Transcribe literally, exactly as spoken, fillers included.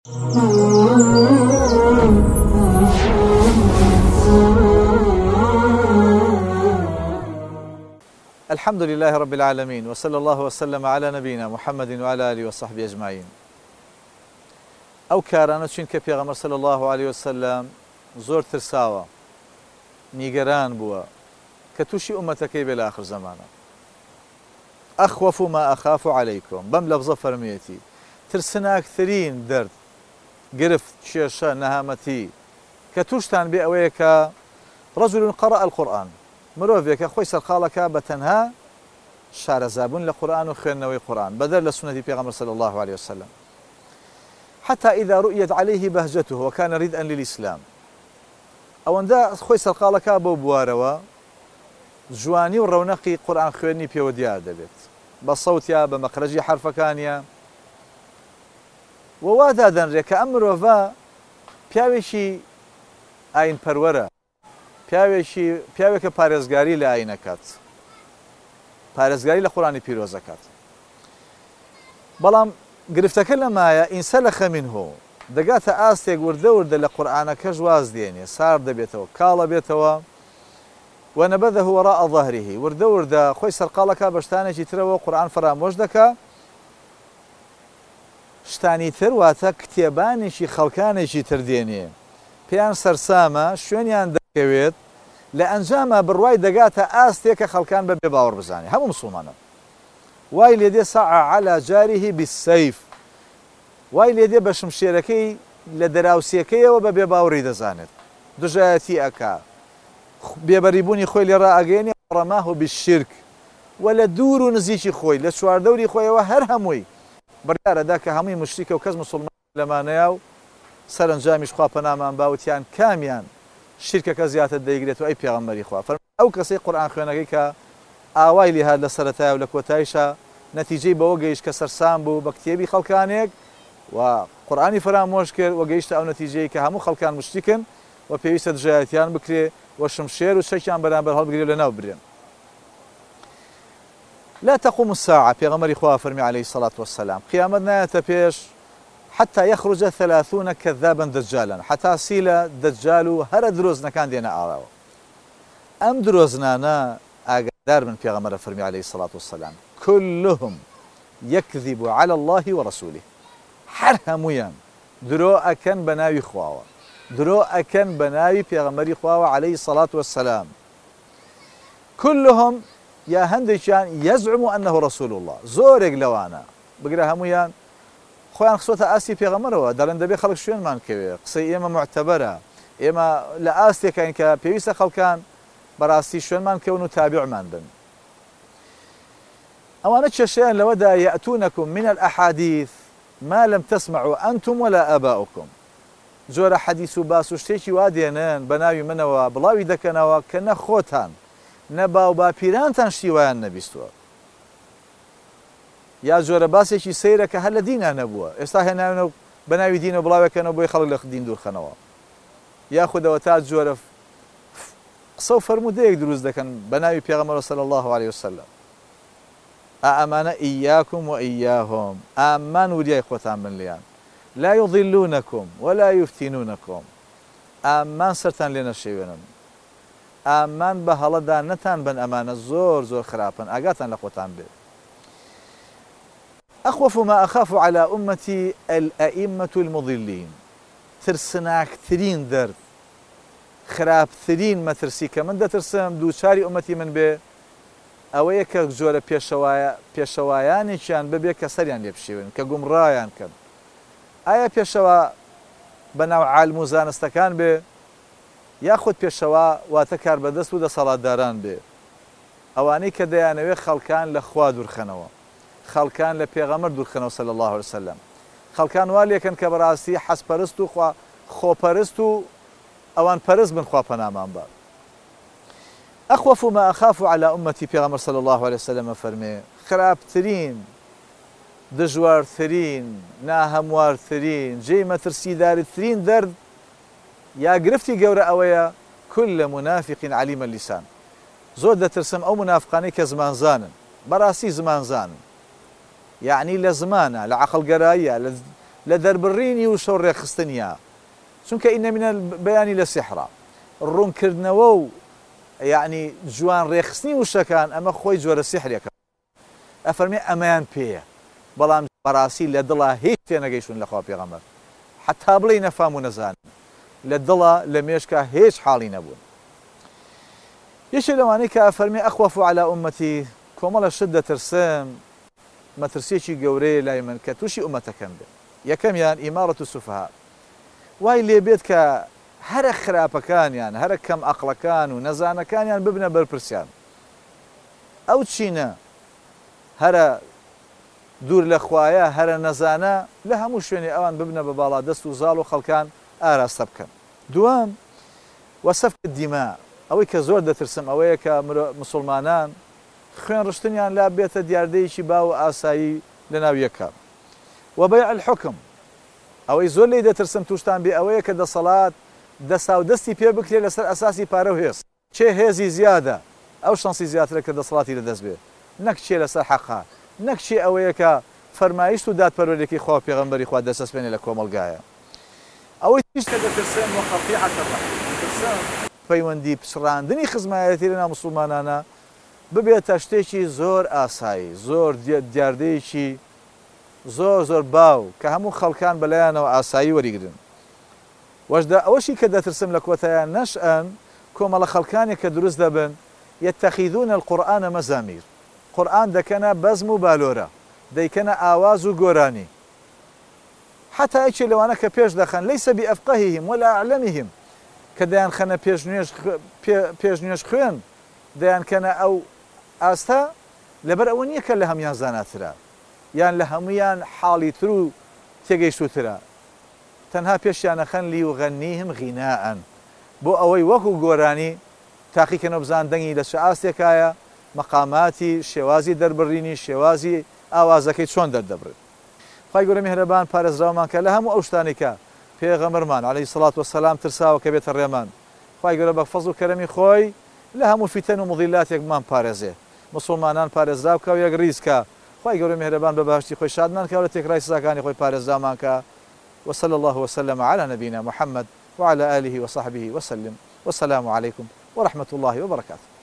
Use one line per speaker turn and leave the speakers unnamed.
الحمد لله رب العالمين وصلى الله وسلم على نبينا محمد وعلى آله وصحبه أجمعين. أو كارانە چین کە پێغەمبەر صلی الله عليه وسلم زۆر ترساوە، نیگەران بووە کە تووشی ئومەتەکەی بێ لە آخر زەمانە. ئەخوەف ما ئەخاف عەلەیکم، بەم لەفزە فەرموویەتی ترسناکترین دەرد، گرفت، کێشە، نەهامەتی کە تووشتان بێ ئەوەیە کە رەجل قەرأ القورئان، مرۆڤێکە خۆی سەرقاڵەکە بە تەنها شارەزابوون لە قورئان و خوێندنەوەی قورئان بەدەر لە سنەتی پێغەمبەر صلی الله عليه وسلم، حتى إذا رؤيت عليه بهجته وكان ردءا للإسلام. ئەوەندە خۆی سەرقاڵەکە بۆ بوارەوە جوانی و ڕەونەقی قورئان خوێنی پێوە دیار دەبێت، بە سەوتیا، بە مەخرەجی حرفەکانیە، و وا دادەنرێت کە ئەم مرۆڤە پیاوێکی ئاین پەروەرە، پیاوێکی پیاوێکە پارێزگاری لە ئاینەکات، پارێزگاری لە قورئانی پیرۆزەکات. بەڵام گرفتەکە لەمایە ئینسەلەخە منه، دەگاتە ئاستێک وردە وردە لە قورئانەکەش واز دێنێ، سار دەبێتەوە، کاڵە بێتەوە، وەنەبەذەه وەراء ظەهریه، وردە وردە خۆی سەرقاڵەکە بە شتانێکی ترەوە قورئان فەرامۆش دەکا، شتانی تر واتە کتێبانێکی خەڵکانێکی تر دێنێ، پێیان سەرسامە، شوێنیان دەکەوێت، لە ئەنجامە بڕوای دەگاتە ئاستێک کە خەڵکان بە بێ باوەڕ بزانێ، هەموو مسڵمانە. وای لێدێ سەعە عەلا جاریه بالسەیف، وای لێدێ بە شمشێرەکەی لە دەراوسیەکەیەوە بە بێ باوەڕی دەزانێت، دژایەتی ئەکا، بێبەریبوونی خۆی لێ ڕائەگەیەنێ، ڕەماه بالشرک، و لە دوور و نزیکی خۆی لە چواردەوری خۆیەوە هەر هەمووی بڕیارەدا کە هەمووی مشریکە و کەس مسڵمان لەمانەیە و سەرنجامیش خوا پەنامان باوتیان کامیان شرکەکە زیاتر دەیگرێت و ئەی پێغەمبەری خوا فەرمووی ئەو کەسەی قورئان خوێنەکەی کە ئاوای لێ هات لە سەرەتایە و لە کۆتاییشە نەتیجەی بەوە گەیشت کە سەرسام بوو بە کتێبی خەڵکانێک و قورئانی فرامۆش کرد و گەیشتە ئەو نەتیجەی کە هەموو خەڵکان مشریکن و پێویستە دژایەتیان بکرێ و شمشێر و شەکیان بەرامبەر هەڵبگرێ و لەناو برێن. لا تقوم الساعة، پێغەمبەری خوا فەرمی عليه الصلاة والسلام، قیامەت نایەتە پێش حتى يخرج ثلاثون كذابا دجالا، حتى سيلا دجال و هەرە درۆزنەکان دێنە ئاڵاوە. ئەم درۆزنانە ئاگادار من پێغەمبەر فەرمی عليه الصلاة والسلام كلهم يكذب على الله ورسوله، هەر هەمویان درۆ ئەکەن بە ناوی خواوە، درۆ ئەکەن بە ناوی پێغەمبەری خواوە عليه الصلاة والسلام. كلهم یا هەندێکیان يزعم أنه رسول الله، زۆرێک لەوانە بگرە هەمویان خۆیان خسۆتە ئاستی پێغەمبەرەوە، دەڵێن دەبێ خەڵک شوێنمان کەوێ، قسەی ئێمە معتەبەرە، ئێمە لە ئاستێکین کە پێویستە خەڵکان بەڕاستی شوێنمان کەون و تابعمان بن. ئەوانە کێشەیان لەوەدا يأتونكم من الأحاديث ما لم تسمعوا أنتم ولا آباؤكم، جۆرە حەدیث و باس و شتێکی وا دێنن بە ناوی منەوە بڵاوی دەکەنەوە کە نە خۆتان نە باو باپیرانتان شتی وایان نەبیستووە، یا جۆرە باسێکی سەیرە کە هەر لە دینە نەبووە، ئێستا هێناوێنە بە ناوی دینە بڵاوەکەنەوە بۆی خەڵک لە دین دوورخەنەوە، یاخودەوە تا جۆرە قسە و فەرموودەیەک دروست دەکەن بە ناوی پێغەمبەر صلی الله عليه وسلم. ئەمانە ئیاکم و ئیاهم، ئامان وریای خۆتان بن لیان، لا يضلونكم ولا يفتنونكم، ئامان سەرتان لێ نەشێوێنن، ئامان بە هەڵەدا نەتان بن، ئەمانە زۆر زۆر خراپن، ئاگاتان لە خۆتان بێت. أخوف ما أخاف على أمتي الأئمة المضلين، ترسناكترين درد، خراپترین مەترسی کە من دەترسم دووچاری ئومەتی من بێ ئەوەیە کە جۆرە پێشەوایانێکیان ببێ کە سەریان لێ بشێون، کە گومڕایان کەن. ئایا پێشەوە بەناو عالم و زانستەکان بێ یاخود پێشەوە واتە کاربەدەست و دەسەڵاتداران بێ، ئەوانەی کە دەیانەوێت خەڵکان لە خوا دوورخەنەوە، خەڵکان لە پێغەمبەر دوورخەنەوە صلی الله عليه وسلم، خەڵکان وا لێکن کە بەڕاستی حەزپەرست و خۆپەرست و ئەوان پەرست بن، خوا پەنامان بات. أخوف ما أخاف على أمتي، پێغەمبەر صلی الله عليه وسلم فەرمێ خراپترین، دژوارترین، ناهەموارترین، جێی مەترسیدارترین دەرد یا گرفتی گەورە ئەوەیە كل منافق عليم اللسان، زۆر دەترسم ئەو منافقانەی کە زمانزانن، بەڕاستی زمانزانن، یعنی لە زمانە، لە عەقڵگەراییە، لە لە دەربڕینی و شەو ڕێخستنیە چونکە ئینە منە بەیانی لە سیحرا ڕوونکردنەوە و یعنی جوان ڕێخستنی وشەکان ئەمە خۆی جۆرە سیحرێکە ئەفەرمێ ئەمەیان پێیە بەڵام بەڕاستی لە دڵا هیچ تێنەگەیشتون لەخوا پێغەمبەر حتا بڵێ نەفام و نەزان لە دڵا لە مێشکە هیچ حاڵی نەبوون یەکێ لەوانەی کە ئەفەرمێ ئەخوەف عەلا ئومەتی کۆمەڵە شت دەترسم مەترسیەکی گەورەیە لای من کە تووشی ئومەتەکەم بێت یەکەمیان ئیمارەت السوفها وای لێبێت کە هەرە خراپەکانیان هەرە کەم عەقڵەکان و نەزانەکانیان ببنە بەرپرسیان ئەو چینە هەرە دوور لە خوایە هەرە نەزانە لە هەموو شوێنی ئەوان ببنە بە باڵا دەست و زاڵ و خەڵکان ئاراستە بکەن دووەم وەسەفک دیما ئەوەی کە زۆر دەترسم ئەوەیە کە مسلمانان خوێن ڕشتنیان لا بێتە دیاردەیەکی باو ئاسایی لە ناو یەکە و بەیع الحکم ئەوەی زۆر لێی دەترسم تووشتان بێ ئەوەیە کە دەسەڵات دەسا و دەستی پێ بکرێت لەسەر ئەساسی پارە و هێز چێ هێزی زیادە ئەو شانسی زیاترە کە دەسەڵاتی لەدەست بێت نەک چێ لەسەر حەقا نەک چێ ئەوەیە کە فەرمایشت و دادپەروەردێکی خوا پێغەمبەری خوا دەسەسپێنێ لە کۆمەڵگایە ئەوەی تیشتە دەترسم و خەفیعەتە ترسم پەیوەندی پچڕاندنی خزمایەتی لەناو موسڵمانانە ببێتە شتێکی زۆر ئاسایی زۆر دیاردەیەکی زۆر زۆر باو کە هەموو خەڵکان بەلایەنەوە ئاسایی وەریگرن وەشدا ئەوەشی کە دەترسم لە کۆتایان نەشئەن کۆمەڵە خەڵکانێک کە دروست دەبن یەتەخیدونە القورئانە مەزامیر قورئان دەکەنە بەزم و بالۆرە دەیکەنە ئاواز و گۆرانی حتا ئەیچێ لەوانە کە پێش دەخەن لەیسە بئەفقەهیهم ولا ئەعلەمیهم کە دەیان خەنە پێش نوێژ خوێن دەیان کەنە ئەو ئاستا لەبەر ئەوە نییە کە لە هەمویان زاناترە یان لە هەمویان حاڵی تر و تێگەیشتوترە تەنها پێشیانە خەن لی و غەنیهم غیناءن بۆ ئەوەی وەکو گۆرانی تاقیکەنەوە بزان دەنگی لە چ ئاستێکایە مەقاماتی شێوازی دەربڕینی شێوازی ئاوازەکەی چۆن دەردەبرێت خی گەورە میهرەبان پارێزراومان کە لە هەموو ئەو شتانی کە پێغەمبەرمان عەلەیهی سەڵات وەسەلام ترساوە کە بێتە ڕێمان خی گەورە بە فەزڵ و کەرەمی خۆی لە هەموو فیتەن و مضیلاتێکمان پارێزێ مسلمانان پارێزراو کە و یەک ڕیزکە خی گەورە میهرەبان بە باشتی خۆی شادمان کە لە تێکرای سزاکانی خۆی پارێزرامان کە وصلى الله وسلم على نبينا محمد وعلى آله وصحبه وسلم والسلام عليكم ورحمة الله وبركاته.